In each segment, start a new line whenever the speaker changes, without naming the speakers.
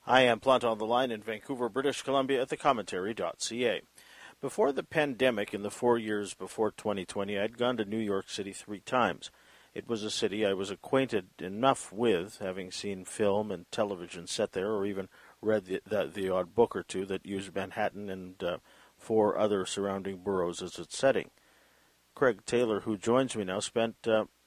I am Plant on the Line in Vancouver, British Columbia at thecommentary.ca. Before the pandemic, in the 4 years before 2020, I'd gone to New York City 3 times. It was a city I was acquainted enough with, having seen film and television set there, or even read the odd book or two that used Manhattan and 4 other surrounding boroughs as its setting. Craig Taylor, who joins me now, spent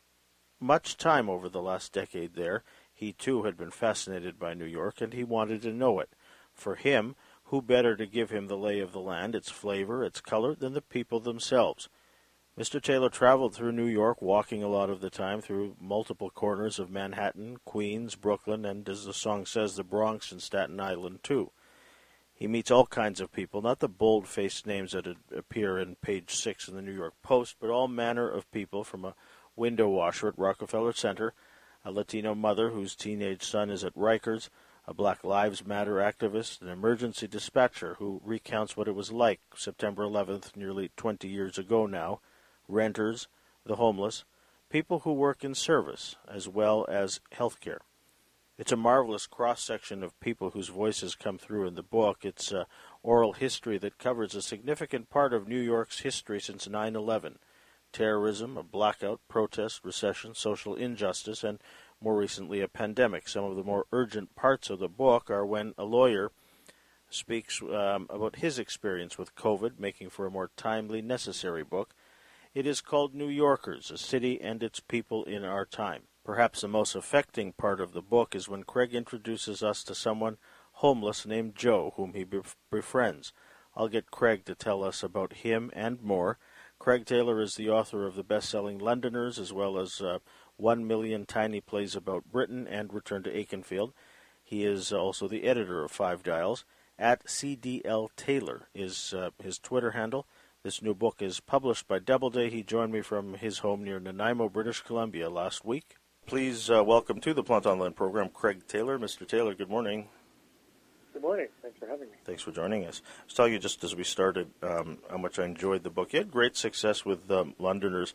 much time over the last decade there. He, too, had been fascinated by New York, and he wanted to know it. For him, who better to give him the lay of the land, its flavor, its color, than the people themselves? Mr. Taylor traveled through New York, walking a lot of the time through multiple corners of Manhattan, Queens, Brooklyn, and, as the song says, the Bronx and Staten Island, too. He meets all kinds of people, not the bold-faced names that appear in page 6 in the New York Post, but all manner of people, from a window washer at Rockefeller Center, a Latino mother whose teenage son is at Rikers, a Black Lives Matter activist, an emergency dispatcher who recounts what it was like September 11th, nearly 20 years ago now, renters, the homeless, people who work in service, as well as healthcare. It's a marvelous cross-section of people whose voices come through in the book. It's oral history that covers a significant part of New York's history since 9/11. Terrorism, a blackout, protest, recession, social injustice, and more recently a pandemic. Some of the more urgent parts of the book are when a lawyer speaks about his experience with COVID, making for a more timely, necessary book. It is called New Yorkers, a city and its people in our time. Perhaps the most affecting part of the book is when Craig introduces us to someone homeless named Joe, whom he befriends. I'll get Craig to tell us about him and more. Craig Taylor is the author of the best-selling Londoners, as well as 1 Million Tiny Plays About Britain and Return to Aikenfield. He is also the editor of Five Dials. At CDL Taylor is his Twitter handle. This new book is published by Doubleday. He joined me from his home near Nanaimo, British Columbia last week. Please welcome to the Plant on Land program, Craig Taylor. Mr. Taylor, good morning.
Good morning. Thanks for having me.
Thanks for joining us. I was telling you just as we started how much I enjoyed the book. You had great success with Londoners.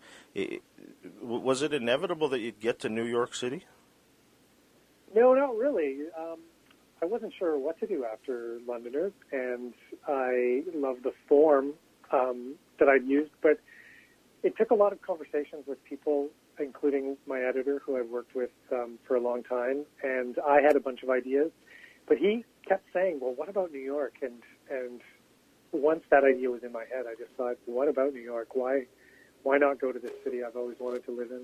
Was it inevitable that you'd get to New York City?
No, not really. I wasn't sure what to do after Londoners, and I loved the form that I'd used, but it took a lot of conversations with people, including my editor, who I've worked with for a long time, and I had a bunch of ideas. But he kept saying, well, what about New York? And once that idea was in my head, I just thought, what about New York? Why not go to this city I've always wanted to live in?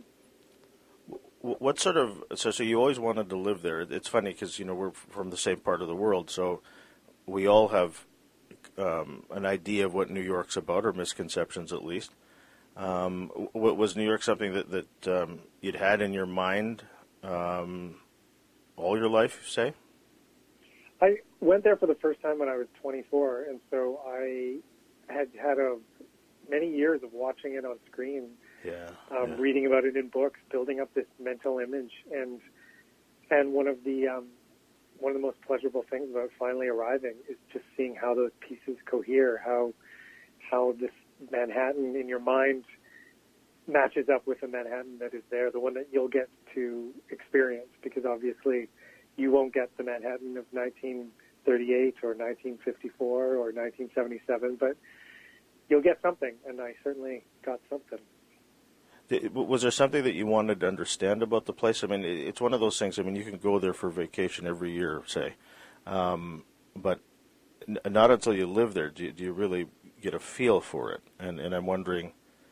What sort of, so you always wanted to live there. It's funny because, we're from the same part of the world, so we all have an idea of what New York's about, or misconceptions at least. Was New York something that you'd had in your mind all your life, say?
I went there for the first time when I was 24, and so I had many years of watching it on screen, reading about it in books, building up this mental image, and one of the most pleasurable things about finally arriving is just seeing how those pieces cohere, how this Manhattan in your mind matches up with the Manhattan that is there, the one that you'll get to experience, because obviously you won't get the Manhattan of 1938 or 1954 or 1977, but you'll get something, and I certainly got something.
Was there something that you wanted to understand about the place? I mean, it's one of those things, you can go there for vacation every year, say, but not until you live there do you really get a feel for it. And I'm wondering,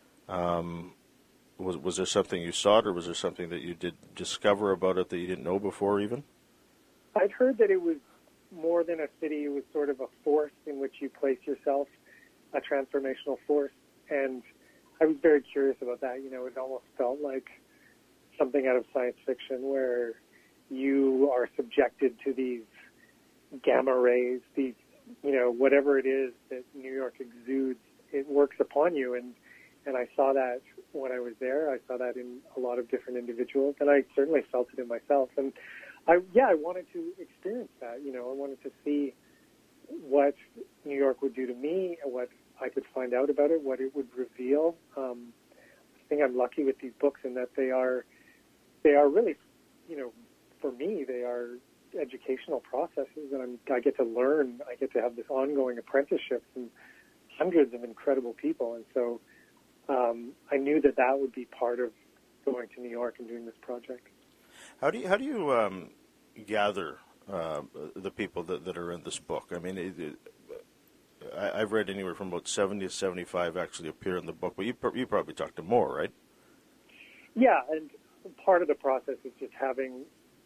was there something you saw, or was there something that you did discover about it that you didn't know before even?
I'd heard that it was more than a city. It was sort of a force in which you place yourself, a transformational force. And I was very curious about that. It almost felt like something out of science fiction where you are subjected to these gamma rays, these, whatever it is that New York exudes, it works upon you. And I saw that when I was there. I saw that in a lot of different individuals, and I certainly felt it in myself. And I wanted to experience that. I wanted to see what New York would do to me and what I could find out about it, what it would reveal. I think I'm lucky with these books in that they are really, for me, they're educational processes, and I get to learn. I get to have this ongoing apprenticeship from hundreds of incredible people, and so I knew that would be part of going to New York and doing this project.
How do you gather the people that are in this book? I mean, I've read anywhere from about 70 to 75 actually appear in the book, but you probably talked to more, right?
Yeah, and part of the process is just having,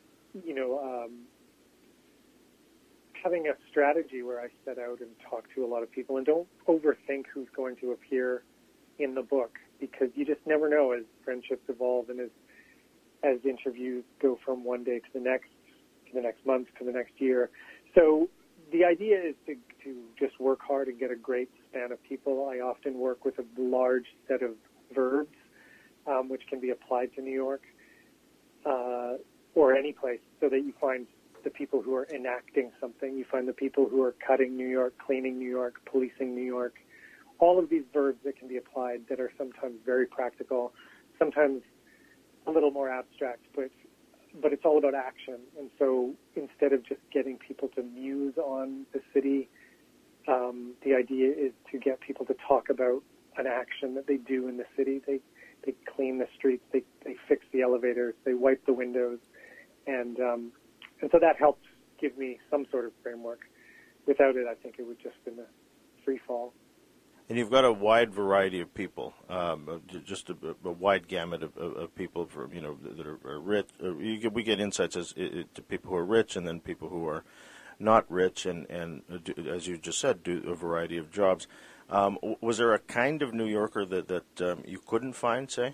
having a strategy where I set out and talk to a lot of people and don't overthink who's going to appear in the book, because you just never know as friendships evolve and as interviews go from one day to the next month, to the next year. So the idea is to just work hard and get a great span of people. I often work with a large set of verbs, which can be applied to New York or any place, so that you find the people who are enacting something. You find the people who are cutting New York, cleaning New York, policing New York. All of these verbs that can be applied that are sometimes very practical, sometimes a little more abstract, but it's all about action. And so instead of just getting people to muse on the city, the idea is to get people to talk about an action that they do in the city. They clean the streets, they fix the elevators, they wipe the windows, and so that helps give me some sort of framework. Without it, I think it would just been a free fall.
And you've got a wide variety of people, just a wide gamut of people from, that are rich. We get insights to people who are rich and then people who are not rich and as you just said, do a variety of jobs. Was there a kind of New Yorker that you couldn't find, say?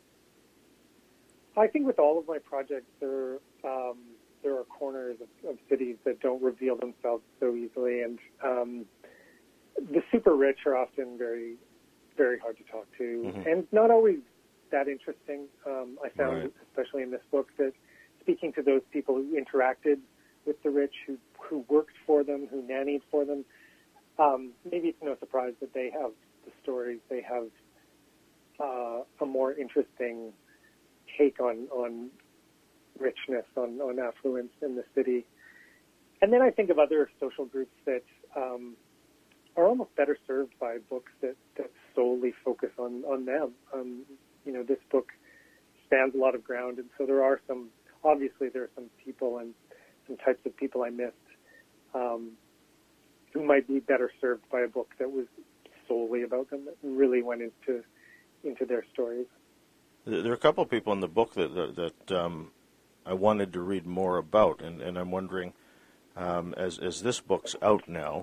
I think with all of my projects, there are corners of cities that don't reveal themselves so easily, and the super rich are often very, very hard to talk to, and not always that interesting. I found, right, especially in this book, that speaking to those people who interacted with the rich, who worked for them, who nannied for them, maybe it's no surprise that they have the stories. They have a more interesting take on richness, on affluence in the city. And then I think of other social groups that are almost better served by books that solely focus on them. This book spans a lot of ground, and so there are some people and some types of people I missed who might be better served by a book that was solely about them, that really went into their stories.
There are a couple of people in the book that I wanted to read more about, and I'm wondering, as this book's out now,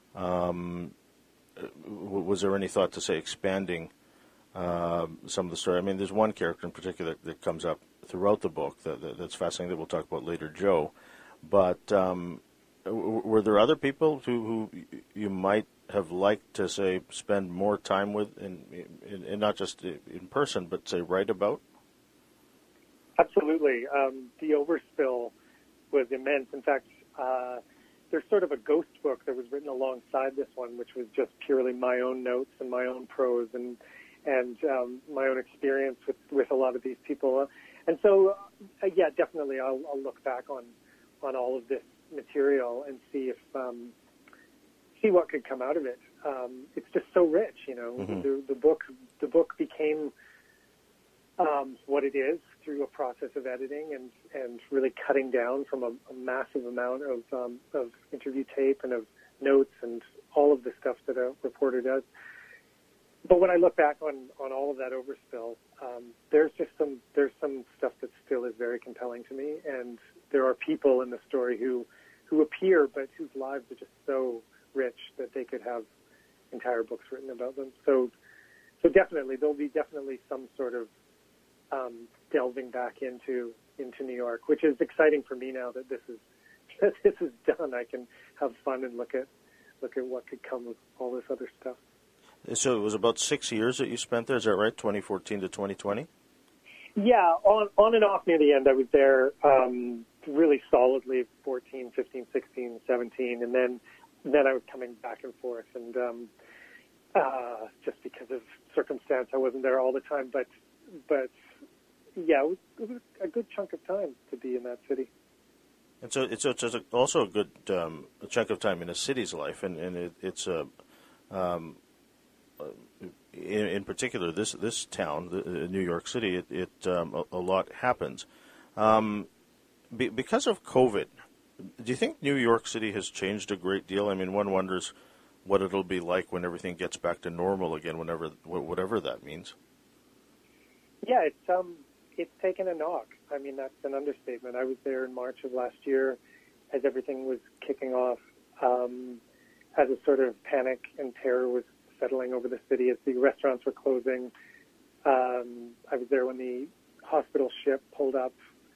was there any thought to, say, expanding some of the story? I mean, there's one character in particular that comes up throughout the book that's fascinating that we'll talk about later, Joe. But were there other people who you might have liked to, say, spend more time with, and not just in person, but, say, write about?
Absolutely. The overspill was immense. In fact, there's sort of a ghost book that was written alongside this one, which was just purely my own notes and my own prose and my own experience with a lot of these people. And so, yeah, definitely I'll look back on all of this material and see what could come out of it. It's just so rich, The book became what it is through a process of editing and really cutting down from a massive amount of interview tape and of notes and all of the stuff that a reporter does. But when I look back on all of that overspill, there's some stuff that still is very compelling to me, and there are people in the story who appear but whose lives are just so rich that they could have entire books written about them. So definitely there'll be some sort of delving back into New York, which is exciting for me now that this is done. I can have fun and look at what could come with all this other stuff.
So it was about 6 years that you spent there, is that right? 2014 to 2020?
Yeah, on and off near the end. I was there really solidly 14, 15, 16, 17, and then I was coming back and forth, and just because of circumstance, I wasn't there all the time, but yeah, it was a good chunk of time to be in that city.
And so it's also a good chunk of time in a city's life, and it's um, in particular this town, New York City. A lot happens because of COVID. Do you think New York City has changed a great deal? I mean, one wonders what it'll be like when everything gets back to normal again, whatever that means.
Yeah, it's taken a knock. I mean, that's an understatement. I was there in March of last year as everything was kicking off, as a sort of panic and terror was settling over the city as the restaurants were closing. I was there when the hospital ship pulled up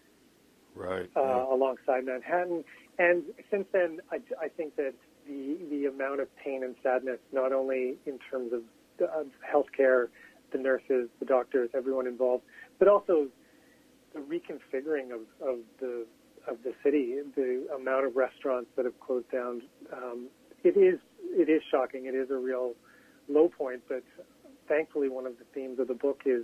alongside Manhattan. And since then, I think that the amount of pain and sadness, not only in terms of healthcare, the nurses, the doctors, everyone involved, but also the reconfiguring of the city, the amount of restaurants that have closed down. It is shocking. It is a real low point, but thankfully one of the themes of the book is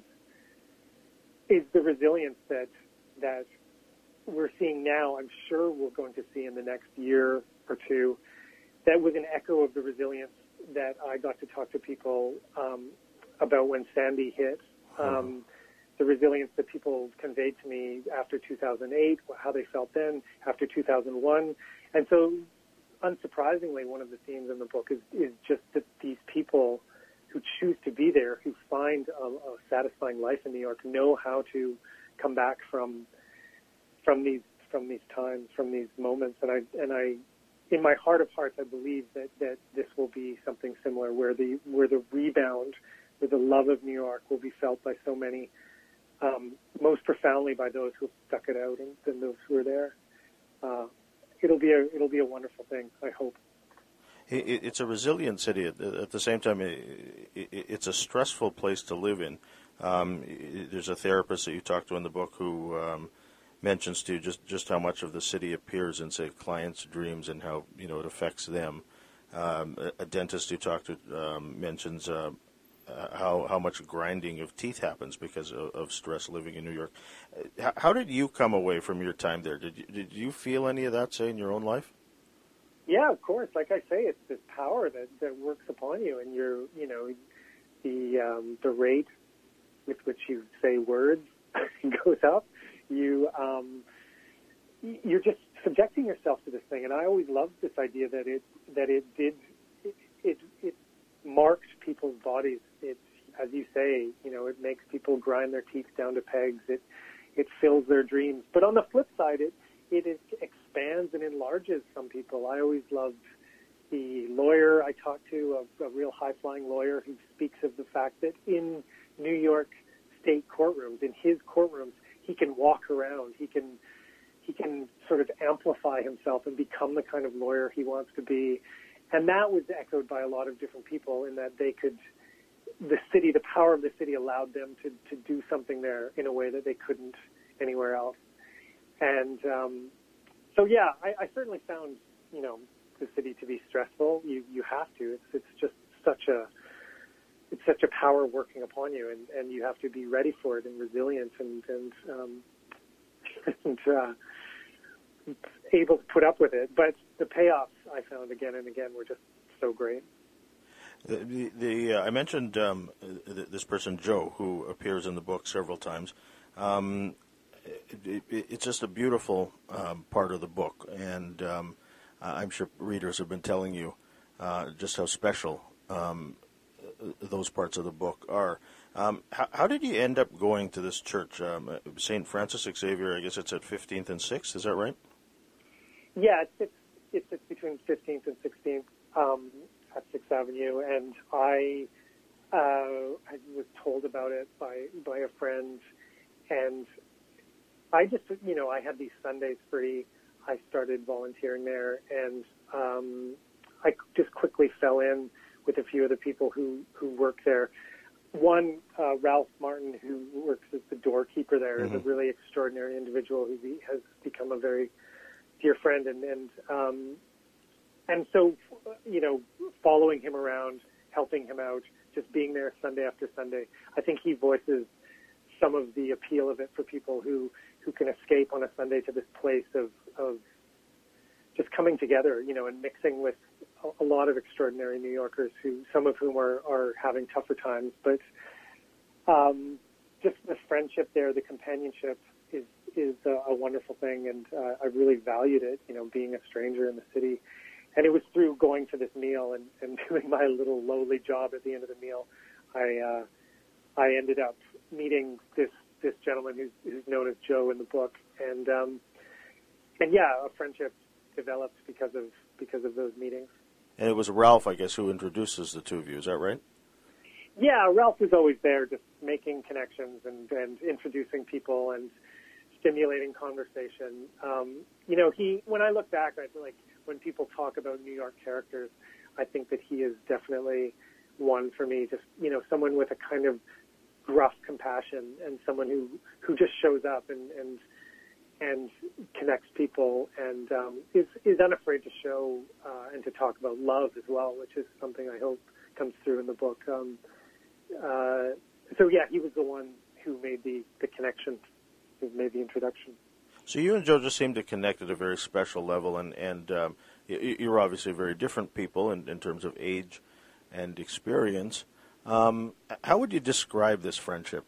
the resilience that we're seeing now. I'm sure we're going to see in the next year or two. That was an echo of the resilience that I got to talk to people about when Sandy hit. The resilience that people conveyed to me after 2008, how they felt then, after 2001. And so, unsurprisingly, one of the themes in the book is just that these people who choose to be there, who find a satisfying life in New York, know how to come back from these times, from these moments. And I in my heart of hearts, I believe that this will be something similar, where the rebound, where the love of New York will be felt by so many, most profoundly by those who have stuck it out and those who are there. It'll be a wonderful thing, I hope.
It's a resilient city. At the same time, it's a stressful place to live in. There's a therapist that you talk to in the book who mentions to just how much of the city appears in, say, clients' dreams and how it affects them. A dentist you talk to mentions how much grinding of teeth happens because of stress living in New York. How did you come away from your time there? Did you feel any of that, say, in your own life?
Yeah, of course. Like I say, it's this power that works upon you, and the rate with which you say words goes up. You're just subjecting yourself to this thing, and I always loved this idea that it marked people's bodies. It, as you say, it makes people grind their teeth down to pegs. It fills their dreams. But on the flip side, it expands and enlarges some people. I always loved the lawyer I talked to, a real high-flying lawyer who speaks of the fact that in New York state courtrooms, in his courtrooms, he can walk around. He can sort of amplify himself and become the kind of lawyer he wants to be. And that was echoed by a lot of different people in that the power of the city allowed them to do something there in a way that they couldn't anywhere else. And so, yeah, I certainly found, the city to be stressful. You have to. It's just such a power working upon you, and you have to be ready for it and resilient and able to put up with it. But the payoffs I found again and again were just so great.
I mentioned this person, Joe, who appears in the book several times. It's just a beautiful part of the book, and I'm sure readers have been telling you just how special those parts of the book are. How did you end up going to this church, St. Francis Xavier? I guess it's at 15th and 6th. Is that right?
Yeah, it's between 15th and 16th at 6th Avenue, and I was told about it by a friend, and I just, I had these Sundays free. I started volunteering there, and I just quickly fell in with a few of the people who work there. One, Ralph Martin, who works as the doorkeeper there, is a really extraordinary individual who has become a very dear friend, and so, following him around, helping him out, just being there Sunday after Sunday, I think he voices some of the appeal of it for people who can escape on a Sunday to this place of just coming together, and mixing with a lot of extraordinary New Yorkers, some of whom are having tougher times. But just the friendship there, the companionship is a wonderful thing, and I really valued it, being a stranger in the city. And it was through going to this meal and doing my little lowly job at the end of the meal, I ended up meeting this gentleman who's known as Joe in the book, and yeah, a friendship developed because of those meetings.
And it was Ralph, I guess, who introduces the two of you. Is that right?
Yeah, Ralph was always there, just making connections and introducing people and stimulating conversation. When I look back, I feel like when people talk about New York characters, I think that he is definitely one for me. Just, someone with a kind of gruff compassion, and someone who just shows up and connects people, and is unafraid to show and to talk about love as well, which is something I hope comes through in the book. So yeah, he was the one who made the connection, who made the introduction.
So you and Joe just seem to connect at a very special level, and you're obviously very different people in terms of age and experience. How would you describe this friendship?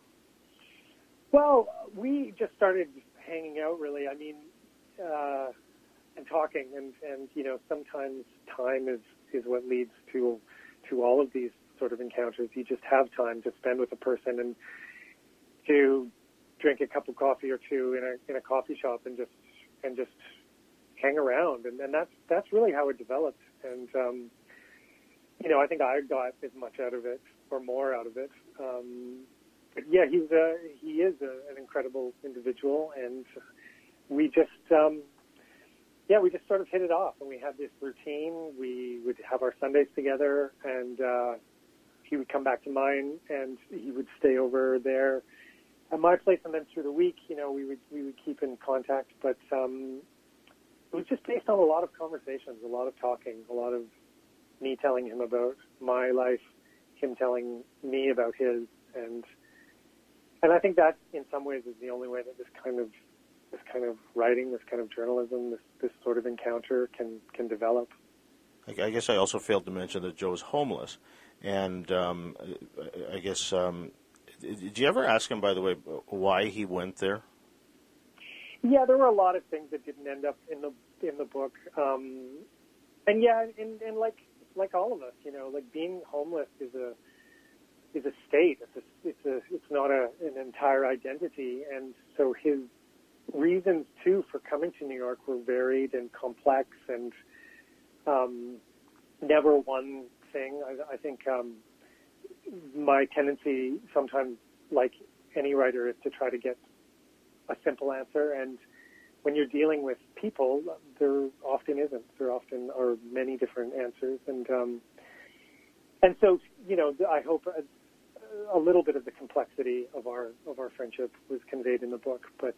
Well, we just started hanging out, really. I mean, and talking, and sometimes time is what leads to all of these sort of encounters. You just have time to spend with a person and to drink a cup of coffee or two in a coffee shop and just hang around, and that's really how it developed. And I think I got as much out of it or more out of it. But yeah, he is an incredible individual, and we just sort of hit it off, and we had this routine. We would have our Sundays together, and he would come back to mine, and he would stay over there at my place, and then through the week, we would keep in contact. But it was just based on a lot of conversations, a lot of talking, a lot of me telling him about my life, him telling me about his, and I think that in some ways is the only way that this kind of writing, this kind of journalism, this sort of encounter can develop.
I guess I also failed to mention that Joe is homeless, and I guess did you ever ask him, by the way, why he went there?
Yeah, there were a lot of things that didn't end up in the book, and yeah, and like all of us, like being homeless is a state. It's not an entire identity, and so his reasons too for coming to New York were varied and complex, and never one thing. I think my tendency sometimes, like any writer, is to try to get a simple answer, and when you're dealing with people, there often isn't. There often are many different answers, and so I hope a little bit of the complexity of our friendship was conveyed in the book, but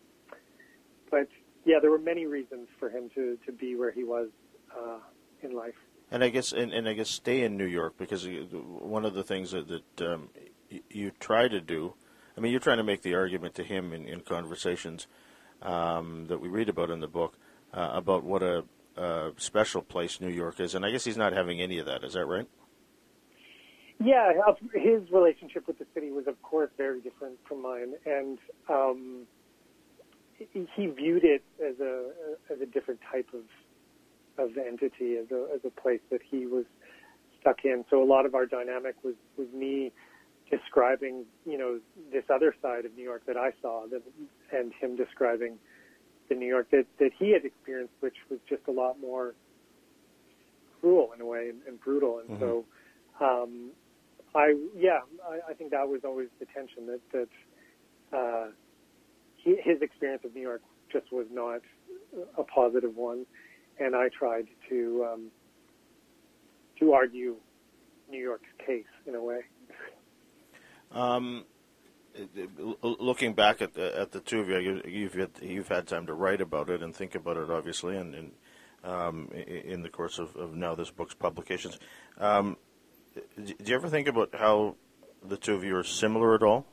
yeah, there were many reasons for him to be where he was in life.
And I guess stay in New York, because one of the things that you try to do, I mean, you're trying to make the argument to him in conversations that we read about in the book about what a special place New York is, and I guess he's not having any of that. Is that right?
Yeah, his relationship with the city was, of course, very different from mine, and he viewed it as a different type of entity, as a place that he was stuck in. So a lot of our dynamic was me describing, this other side of New York that I saw, and him describing the New York that he had experienced, which was just a lot more cruel in a way and brutal. And so, I think that was always the tension, that his experience of New York just was not a positive one, and I tried to argue New York's case in a way.
Looking back at the two of you, you've had time to write about it and think about it, obviously, and in the course of now this book's publications. Do you ever think about how the two of you are similar at all?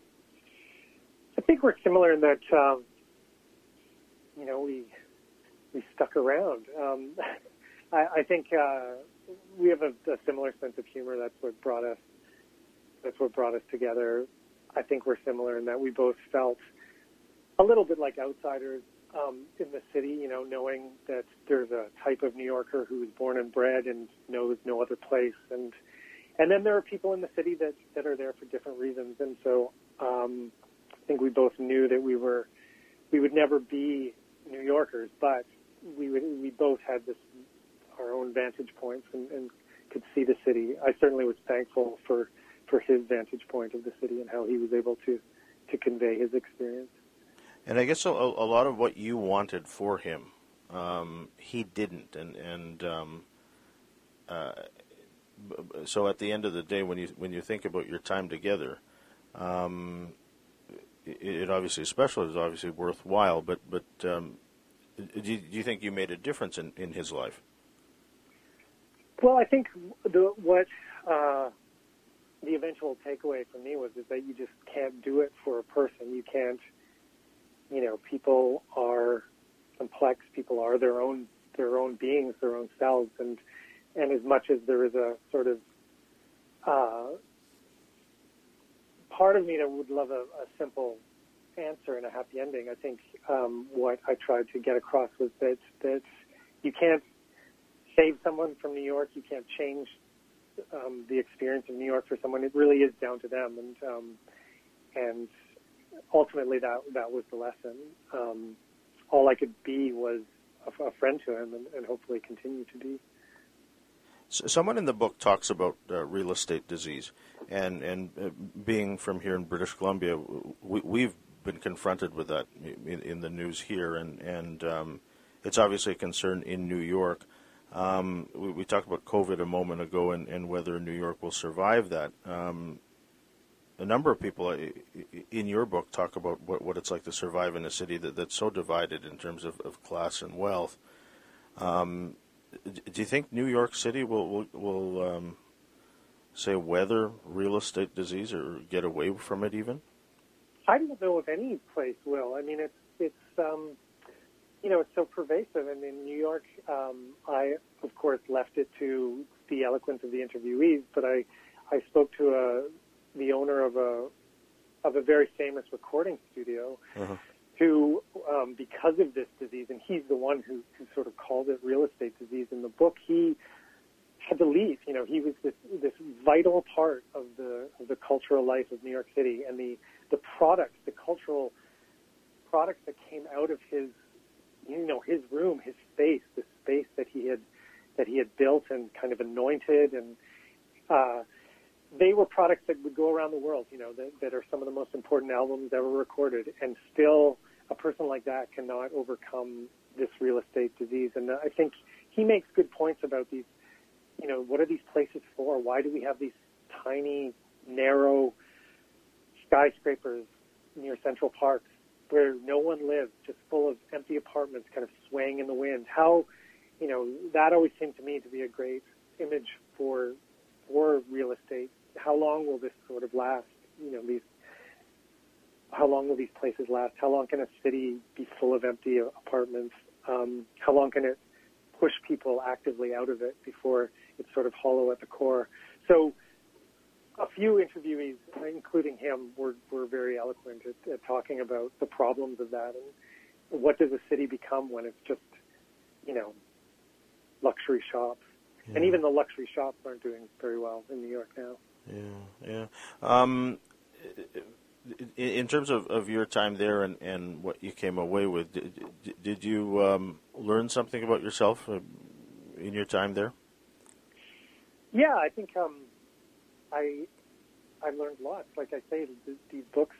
I
think we're similar in that, stuck around. I think we have a similar sense of humor. That's what brought us together. I think we're similar in that we both felt a little bit like outsiders in the city, you know, knowing that there's a type of New Yorker who was born and bred and knows no other place. And then there are people in the city that are there for different reasons. And so I think we both knew that we would never be New Yorkers, but we both had our own vantage points and could see the city. I certainly was thankful for his vantage point of the city and how he was able to convey his experience.
And I guess a lot of what you wanted for him, he didn't. So at the end of the day, when you think about your time together, it obviously is special. It's obviously worthwhile. But do you think you made a difference in his life?
Well, I think the eventual takeaway for me was that you just can't do it for a person. You can't, you know, people are complex. People are their own beings, their own selves, and as much as there is a sort of part of me that would love a simple answer and a happy ending, I think what I tried to get across was that you can't save someone from New York. You can't change the experience of New York for someone. It really is down to them, and ultimately that was the lesson. All I could be was a friend to him, and hopefully continue to be.
So someone in the book talks about real estate disease, and being from here in British Columbia, we've been confronted with that in the news here, and it's obviously a concern in New York. We talked about COVID a moment ago and whether New York will survive that. A number of people in your book talk about what it's like to survive in a city that's so divided in terms of class and wealth. Do you think New York City will say weather real estate disease or get away from it even?
I don't know if any place will. I mean, it's you know, it's so pervasive. And in New York, I, of course, left it to the eloquence of the interviewees, but I spoke to the owner of a very famous recording studio who, because of this disease, and he's the one who sort of called it real estate disease in the book, he had to leave. You know, he was this vital part of the cultural life of New York City, and the products, the cultural products that came out of his, you know, his room, his space, the space that he had built and kind of anointed, and they were products that would go around the world, you know, that are some of the most important albums ever recorded, and still a person like that cannot overcome this real estate disease. And I think he makes good points about these, you know, what are these places for? Why do we have these tiny, narrow skyscrapers near Central Park where no one lives, just full of empty apartments kind of swaying in the wind? How, you know, that always seemed to me to be a great image for real estate. How long will this sort of last? You know, how long will these places last? How long can a city be full of empty apartments? How long can it push people actively out of it before it's sort of hollow at the core? So a few interviewees, including him, were very eloquent at talking about the problems of that and what does a city become when it's just, you know, luxury shops. Yeah. And even the luxury shops aren't doing very well in New York now.
Yeah. In terms of your time there and what you came away with, did you learn something about yourself in your time there?
Yeah, I think I learned lots. Like I say, these books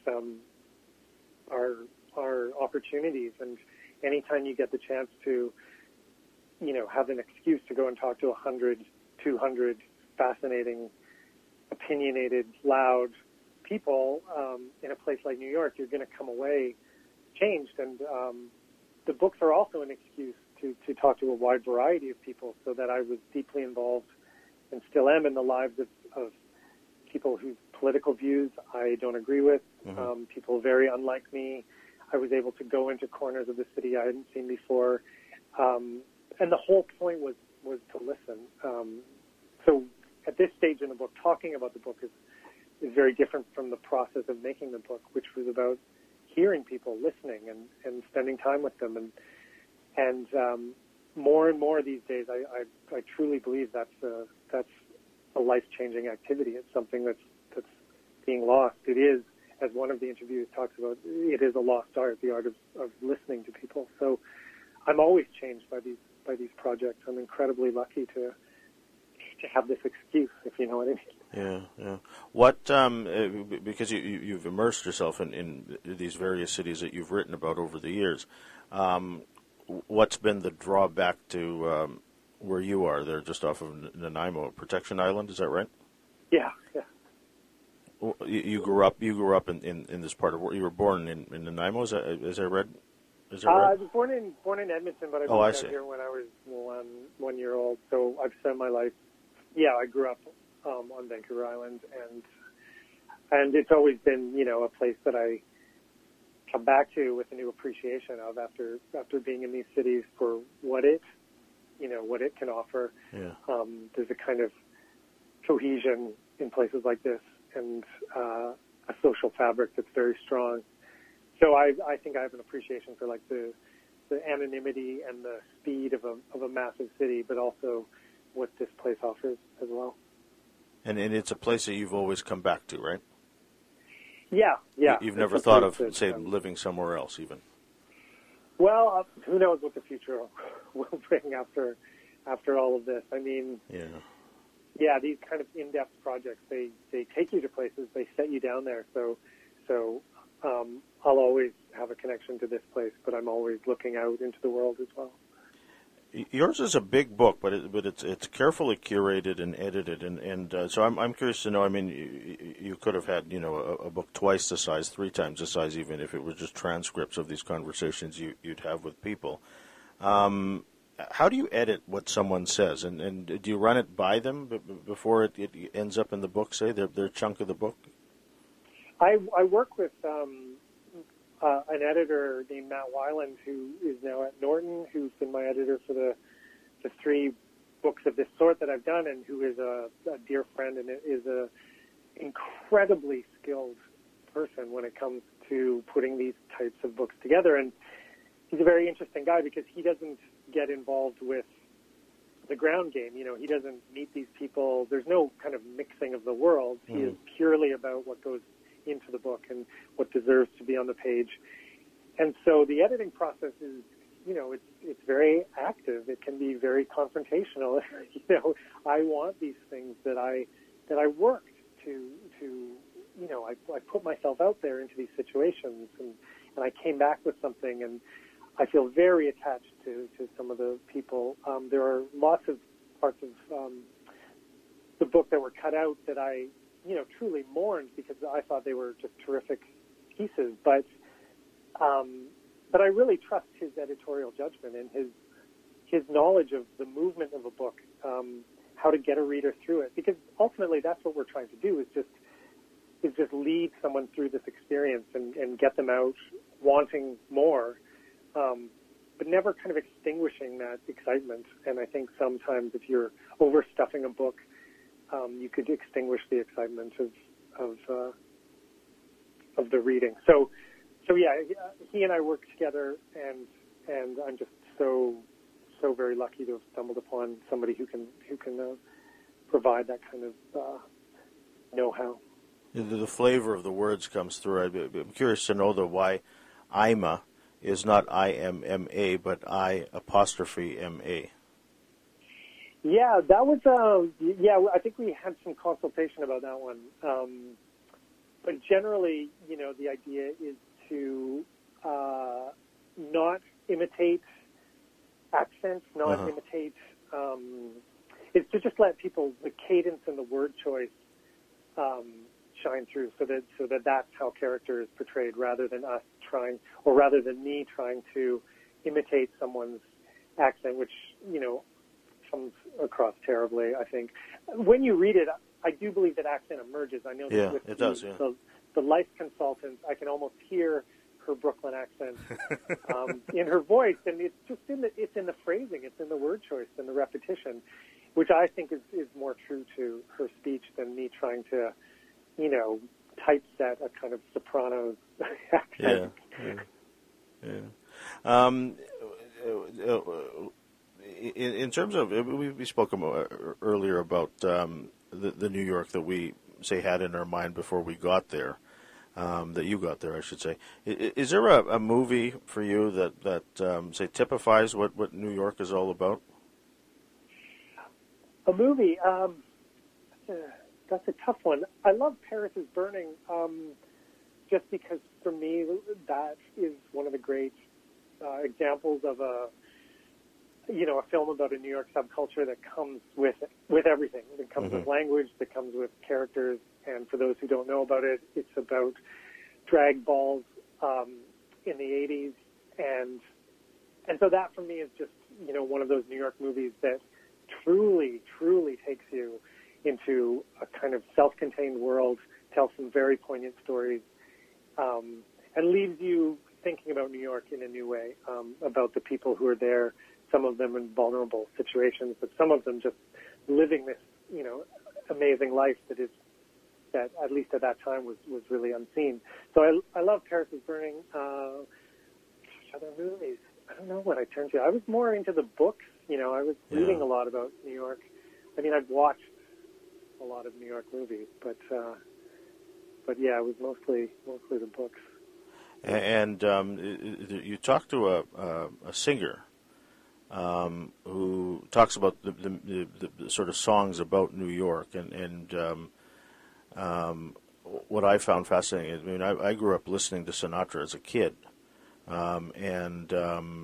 are opportunities, and anytime you get the chance to, you know, have an excuse to go and talk to 100, 200 fascinating, opinionated, loud people in a place like New York, you're going to come away changed. And the books are also an excuse to talk to a wide variety of people, so that I was deeply involved and still am in the lives of people whose political views I don't agree with, people very unlike me. I was able to go into corners of the city I hadn't seen before And the whole point was to listen. So at this stage in the book, talking about the book is very different from the process of making the book, which was about hearing people, listening, and spending time with them. And more and more these days, I truly believe that's a life-changing activity. It's something that's being lost. It is, as one of the interviews talks about, it is a lost art, the art of listening to people. So I'm always changed by these projects. I'm incredibly lucky to have this excuse, if you know what I mean.
Yeah. What because you've immersed yourself in these various cities that you've written about over the years. What's been the drawback to where you are? They're just off of Nanaimo, Protection Island. Is that right?
Yeah.
You grew up in this part of you were born in Nanaimo. Is that right? I
was born in Edmonton, but I moved out here when I was 1 year old. So I've spent my life. Yeah, I grew up on Vancouver Island, and it's always been, a place that I come back to with a new appreciation of after being in these cities for what it can offer.
Yeah.
There's a kind of cohesion in places like this, and a social fabric that's very strong. So I think I have an appreciation for like the anonymity and the speed of a massive city, but also what this place offers as well.
And it's a place that you've always come back to, right?
Yeah.
You've never thought of, say, living somewhere else, even?
Well, who knows what the future will bring after all of this. I mean, yeah, these kind of in-depth projects, they take you to places, they set you down there. So I'll always have a connection to this place, but I'm always looking out into the world as well.
Yours is a big book, but it's carefully curated and edited, and so I'm curious to know. I mean, you could have had a book twice the size, 3 times the size, even if it was just transcripts of these conversations you'd have with people. How do you edit what someone says, and do you run it by them before it ends up in the book? Say their chunk of the book.
I work with an editor named Matt Weiland, who is now at Norton, who's been my editor for the 3 books of this sort that I've done, and who is a dear friend and is a incredibly skilled person when it comes to putting these types of books together. And he's a very interesting guy because he doesn't get involved with the ground game. He doesn't meet these people. There's no kind of mixing of the worlds. He is purely about what goes into the book and what deserves to be on the page. And so the editing process is, it's very active. It can be very confrontational. I want these things that I worked to I put myself out there into these situations, and I came back with something, and I feel very attached to some of the people. There are lots of parts of the book that were cut out that I truly mourned because I thought they were just terrific pieces. But I really trust his editorial judgment and his knowledge of the movement of a book, how to get a reader through it. Because ultimately, that's what we're trying to do: is just lead someone through this experience and get them out wanting more, but never kind of extinguishing that excitement. And I think sometimes if you're overstuffing a book, you could extinguish the excitement of the reading. So yeah, he and I work together, and I'm just so very lucky to have stumbled upon somebody who can provide that kind of know-how.
The flavor of the words comes through. I'm curious to know why IMA is not IMMA, but I''MA.
Yeah, that was, I think we had some consultation about that one. But generally, the idea is to not imitate accents, not imitate, it's to just let people, the cadence and the word choice shine through so that that's how character is portrayed rather than me trying to imitate someone's accent, which, comes across terribly, I think. When you read it, I do believe that accent emerges. I know that with
it does, yeah.
the life consultants, I can almost hear her Brooklyn accent in her voice, and it's just it's in the phrasing, it's in the word choice and the repetition, which I think is more true to her speech than me trying to, typeset a kind of soprano accent.
In terms of, we spoke earlier about the New York that we had in our mind before we got there. That you got there, I should say. Is there a movie for you that say typifies what New York is all about?
A movie, that's a tough one. I love Paris is Burning, just because for me that is one of the great examples of a film about a New York subculture that comes with everything. That comes with language, that comes with characters. And for those who don't know about it, it's about drag balls in the 80s. And so that for me is just, one of those New York movies that truly, truly takes you into a kind of self-contained world, tells some very poignant stories, and leaves you thinking about New York in a new way, about the people who are there, some of them in vulnerable situations, but some of them just living this, amazing life that at least at that time was really unseen. So I love Paris is Burning. Other movies, I don't know what I turned to. I was more into the books. I was reading a lot about New York. I mean, I've watched a lot of New York movies, but yeah, it was mostly the books.
And you talked to a singer who talks about the sort of songs about New York, and what I found fascinating. I mean, I grew up listening to Sinatra as a kid, and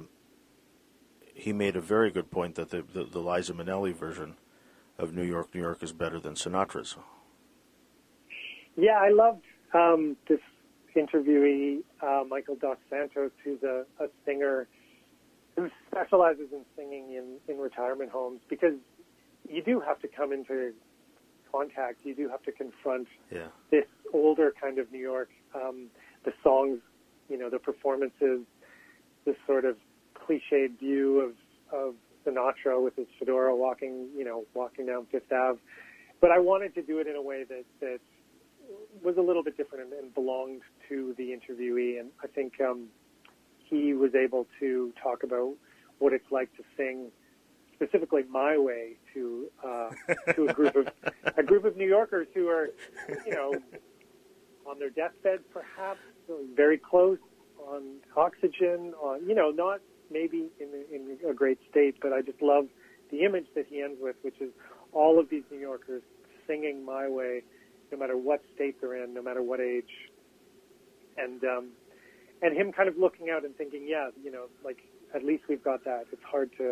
he made a very good point that the Liza Minnelli version of New York is better than Sinatra's.
Yeah, I loved this interviewee, Michael Dos Santos, who's a singer who specializes in singing in retirement homes, because you do have to come into contact, you do have to confront this older kind of New York, the songs, the performances, this sort of cliched view of Sinatra with his fedora walking down Fifth Ave. But I wanted to do it in a way that was a little bit different and belonged to the interviewee. And I think he was able to talk about what it's like to sing specifically My Way to a group of New Yorkers who are, on their deathbeds, perhaps very close, on oxygen, not maybe in a great state, but I just love the image that he ends with, which is all of these New Yorkers singing My Way, no matter what state they're in, no matter what age, and him kind of looking out and thinking, at least we've got that. It's hard to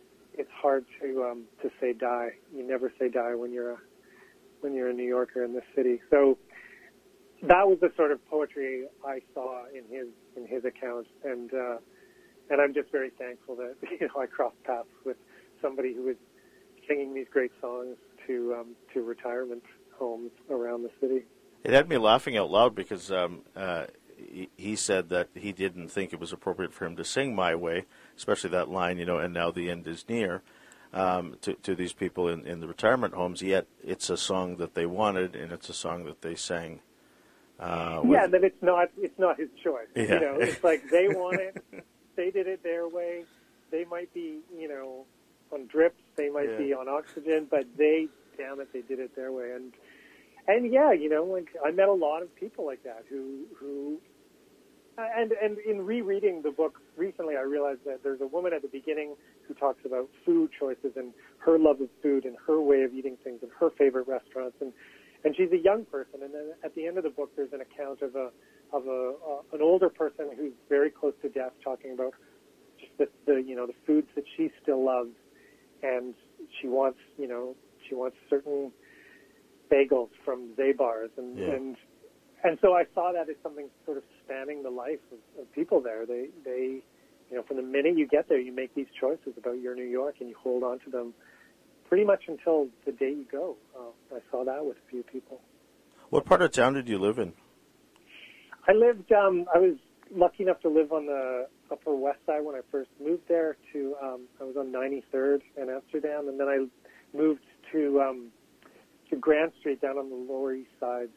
say die. You never say die when you're a New Yorker in this city. So that was the sort of poetry I saw in his account, and I'm just very thankful that I crossed paths with somebody who was singing these great songs to retirement homes around the city.
It had me laughing out loud because he said that he didn't think it was appropriate for him to sing My Way, especially that line, and now the end is near, to these people in the retirement homes, yet it's a song that they wanted, and it's a song that they sang.
That it's not his choice.
Yeah.
It's like they want it, they did it their way. They might be, on drips, they might be on oxygen, but they did it their way. And yeah, I met a lot of people like that who and in rereading the book recently, I realized that there's a woman at the beginning who talks about food choices and her love of food and her way of eating things and her favorite restaurants, and she's a young person. And then at the end of the book, there's an account of an older person who's very close to death, talking about just the foods that she still loves, and she wants certain bagels from Zabar's, and so I saw that as something sort of spanning the life of people there. They from the minute you get there, you make these choices about your New York, and you hold on to them pretty much until the day you go. I saw that with a few people.
What part of town did you live in?
I lived. I was lucky enough to live on the Upper West Side when I first moved there. I was on 93rd in Amsterdam, and then I moved to Grand Street down on the Lower East Side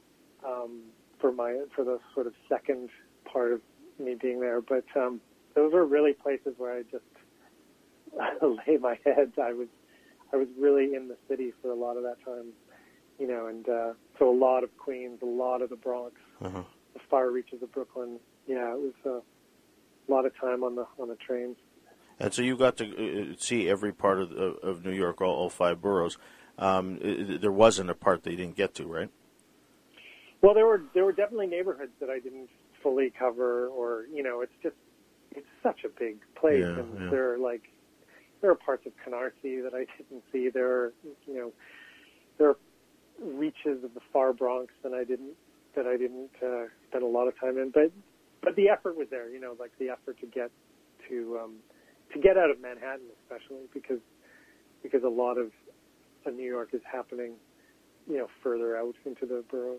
for the sort of second part of me being there. But those were really places where I just lay my head. I was really in the city for a lot of that time, and so a lot of Queens, a lot of the Bronx, the far reaches of Brooklyn. Yeah, it was a lot of time on the trains.
And so you got to see every part of New York, all five boroughs. There wasn't a part that you didn't get to, right?
Well, there were definitely neighborhoods that I didn't fully cover, or it's such a big place, and there are parts of Canarsie that I didn't see. There are reaches of the far Bronx that I didn't spend a lot of time in, but the effort was there. The effort to get out of Manhattan, especially because a lot of New York is happening, further out into the boroughs.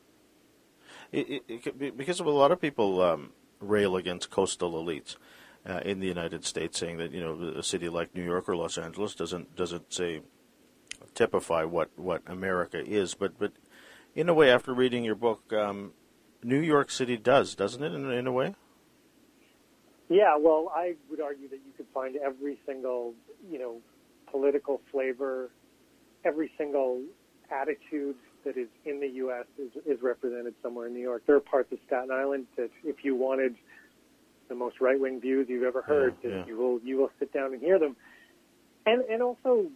Because a lot of people rail against coastal elites in the United States, saying that a city like New York or Los Angeles doesn't say typify what America is, but in a way, after reading your book, New York City doesn't it, in a way?
Yeah, well, I would argue that you could find every single, political flavor, every single attitude that is in the U.S. is represented somewhere in New York. There are parts of Staten Island that, if you wanted the most right-wing views you've ever heard, you will sit down and hear them. And also,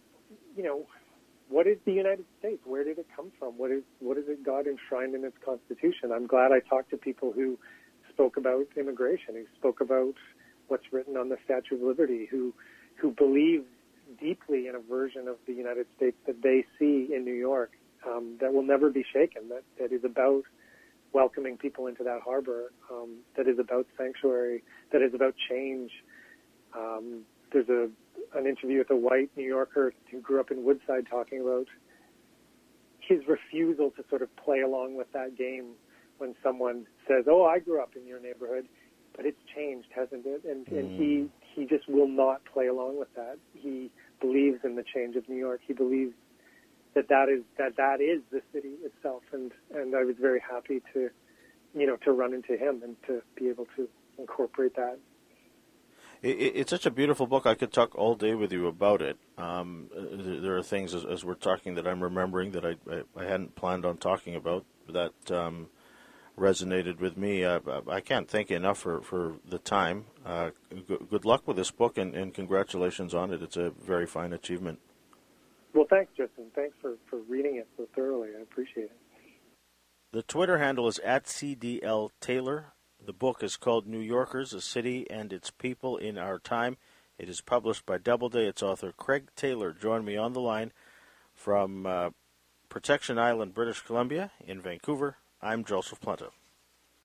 what is the United States? Where did it come from? What is it God enshrined in its Constitution? I'm glad I talked to people who spoke about immigration, who spoke about what's written on the Statue of Liberty, who believe deeply in a version of the United States that they see in New York, that will never be shaken, that is about welcoming people into that harbor, that is about sanctuary, that is about change. There's an interview with a white New Yorker who grew up in Woodside talking about his refusal to sort of play along with that game when someone says, "Oh, I grew up in your neighborhood, but it's changed, hasn't it?" And he just will not play along with that. He believes in the change of New York. He believes that is the city itself, and I was very happy to run into him and to be able to incorporate that.
It's such a beautiful book. I could talk all day with you about it. There are things as we're talking that I'm remembering that I hadn't planned on talking about that resonated with me. I can't thank you enough for the time. Good luck with this book, and congratulations on it. It's a very fine achievement.
Well, thanks, Justin. Thanks for reading it so thoroughly. I appreciate it.
The Twitter handle is @CDLTaylor. The book is called New Yorkers, A City and Its People in Our Time. It is published by Doubleday. Its author, Craig Taylor, joined me on the line from Protection Island, British Columbia, in Vancouver. I'm Joseph Planta.